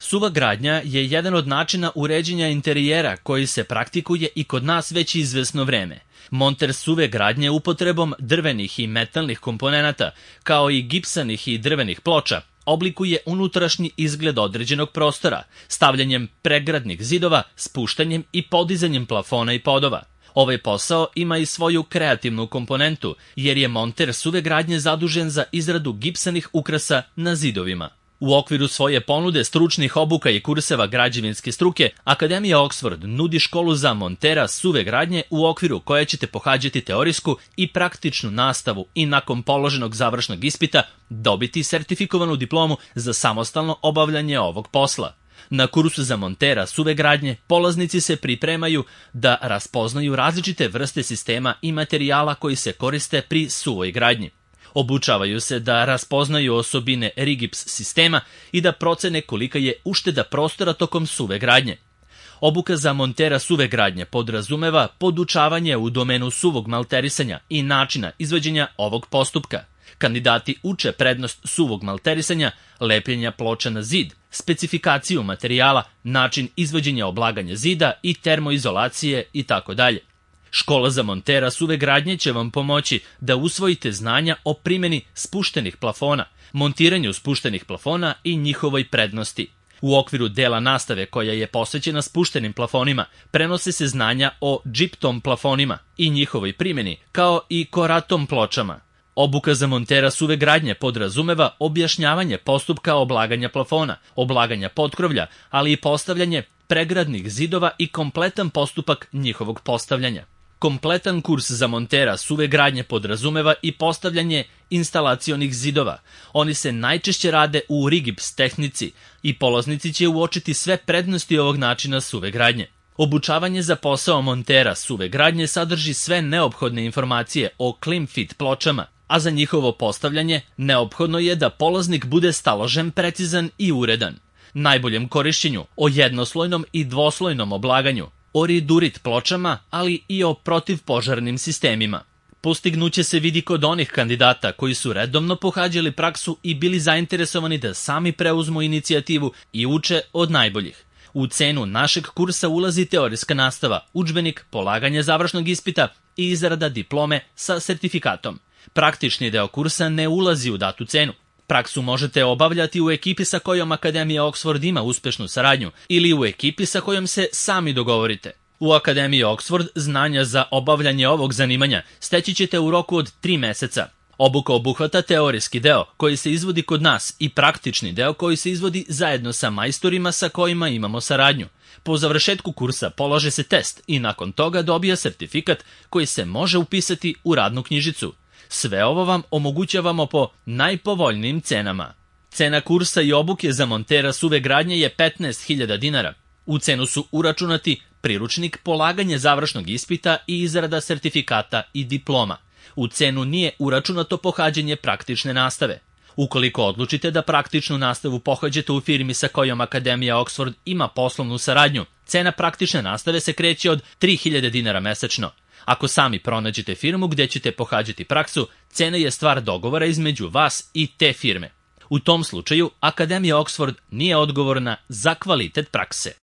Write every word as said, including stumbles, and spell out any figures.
Suva gradnja je jedan od načina uređenja interijera koji se praktikuje i kod nas već izvesno vreme. Monter suve gradnje upotrebom drvenih i metalnih komponenata, kao i gipsanih i drvenih ploča, oblikuje unutrašnji izgled određenog prostora, stavljanjem pregradnih zidova, spuštanjem i podizanjem plafona i podova. Ovaj posao ima i svoju kreativnu komponentu, jer je monter suve gradnje zadužen za izradu gipsanih ukrasa na zidovima. U okviru svoje ponude stručnih obuka i kurseva građevinske struke, Akademija Oxford nudi školu za montera suve gradnje u okviru koje ćete pohađati teorijsku i praktičnu nastavu i nakon položenog završnog ispita dobiti sertifikovanu diplomu za samostalno obavljanje ovog posla. Na kursu za montera suve gradnje polaznici se pripremaju da raspoznaju različite vrste sistema i materijala koji se koriste pri suvoj gradnji. Obučavaju se da raspoznaju osobine rigips sistema i da procene kolika je ušteda prostora tokom suve gradnje. Obuka za montera suve gradnje podrazumeva podučavanje u domenu suvog malterisanja i načina izvođenja ovog postupka. Kandidati uče prednost suvog malterisanja, lepljenja ploča na zid, specifikaciju materijala, način izvođenja oblaganja zida i termoizolacije itd. Škola za montera suve gradnje će vam pomoći da usvojite znanja o primjeni spuštenih plafona, montiranju spuštenih plafona i njihovoj prednosti. U okviru dela nastave koja je posvećena spuštenim plafonima, prenose se znanja o džiptom plafonima i njihovoj primjeni, kao i koratom pločama. Obuka za montera suve gradnje podrazumeva objašnjavanje postupka oblaganja plafona, oblaganja potkrovlja, ali i postavljanje pregradnih zidova i kompletan postupak njihovog postavljanja. Kompletan kurs za montera suve gradnje podrazumeva i postavljanje instalacionih zidova. Oni se najčešće rade u rigips tehnici i polaznici će uočiti sve prednosti ovog načina suve gradnje. Obučavanje za posao montera suve gradnje sadrži sve neophodne informacije o clean fit pločama, a za njihovo postavljanje neophodno je da polaznik bude staložen, precizan i uredan. Najboljem korišćenju, o jednoslojnom i dvoslojnom oblaganju, o ridurit pločama, ali i o protivpožarnim sistemima. Postignuće se vidi kod onih kandidata koji su redovno pohađali praksu i bili zainteresovani da sami preuzmu inicijativu i uče od najboljih. U cenu našeg kursa ulazi teorijska nastava, udžbenik, polaganje završnog ispita i izrada diplome sa sertifikatom. Praktični deo kursa ne ulazi u datu cenu. Praksu možete obavljati u ekipi sa kojom Akademija Oxford ima uspešnu saradnju ili u ekipi sa kojom se sami dogovorite. U Akademiji Oxford znanja za obavljanje ovog zanimanja steći ćete u roku od tri meseca. Obuka obuhvata teorijski deo koji se izvodi kod nas i praktični deo koji se izvodi zajedno sa majstorima sa kojima imamo saradnju. Po završetku kursa polaže se test i nakon toga dobija sertifikat koji se može upisati u radnu knjižicu. Sve ovo vam omogućavamo po najpovoljnijim cenama. Cena kursa i obuke za montera suve gradnje je petnaest hiljada dinara. U cenu su uračunati priručnik, polaganje završnog ispita i izrada sertifikata i diploma. U cenu nije uračunato pohađanje praktične nastave. Ukoliko odlučite da praktičnu nastavu pohađate u firmi sa kojom Akademija Oxford ima poslovnu saradnju, cena praktične nastave se kreće od tri hiljade dinara mesečno. Ako sami pronađete firmu gdje ćete pohađati praksu, cena je stvar dogovora između vas i te firme. U tom slučaju, Akademija Oxford nije odgovorna za kvalitet prakse.